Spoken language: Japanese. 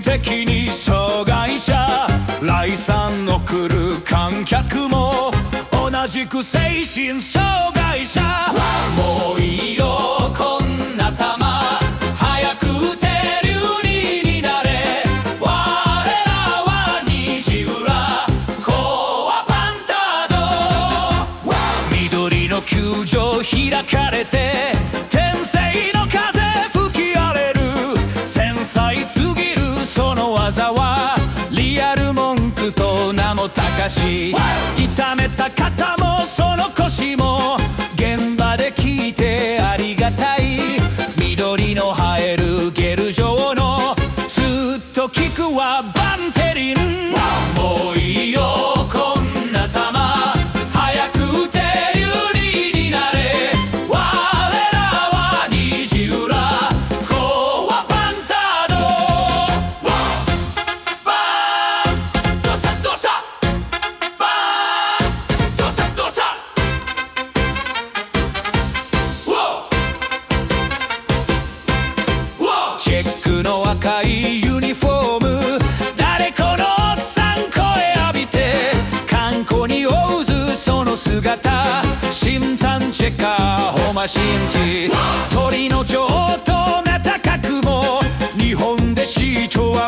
的に障害者、来産の来る観客も同じく精神障害者。もういいよこんな玉、早くて流人になれ。我らは虹浦コアパンタード。緑の球場開かれて天性の風吹き荒れる。繊細すぎるその技はリアル文句と名の高し。痛めた肩もその腰も現場で聞いてありがたい。緑の生えるゲル状のずっと聞くわバンテリン。もういいよこんな玉、早くて流人になれ。我らは虹浦コアパンタード。バーンドサドサ、バーンドサドサ。チェックの赤いユニフォーム、誰このおっさん声浴びて。観光に追うずその姿、新山チェッカーホマシンジ。鳥の上等な高くも日本でシートは